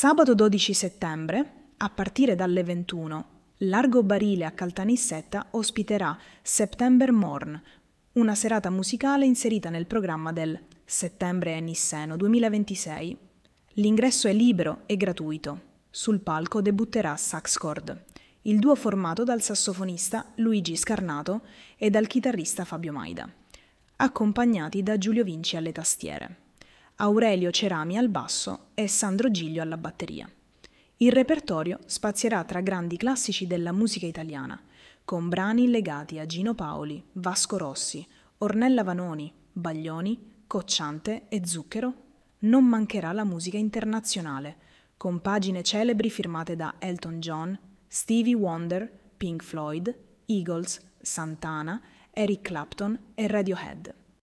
Sabato 12 settembre, a partire dalle 21, Largo Barile a Caltanissetta ospiterà September Morn, una serata musicale inserita nel programma del Settembre è Nisseno 2026. L'ingresso è libero e gratuito. Sul palco debutterà Sax Chord, il duo formato dal sassofonista Luigi Scarnato e dal chitarrista Fabio Maida, accompagnati da Giulio Vinci alle tastiere, Aurelio Cerami al basso e Sandro Giglio alla batteria. Il repertorio spazierà tra grandi classici della musica italiana, con brani legati a Gino Paoli, Vasco Rossi, Ornella Vanoni, Baglioni, Cocciante e Zucchero. Non mancherà la musica internazionale, con pagine celebri firmate da Elton John, Stevie Wonder, Pink Floyd, Eagles, Santana, Eric Clapton e Radiohead.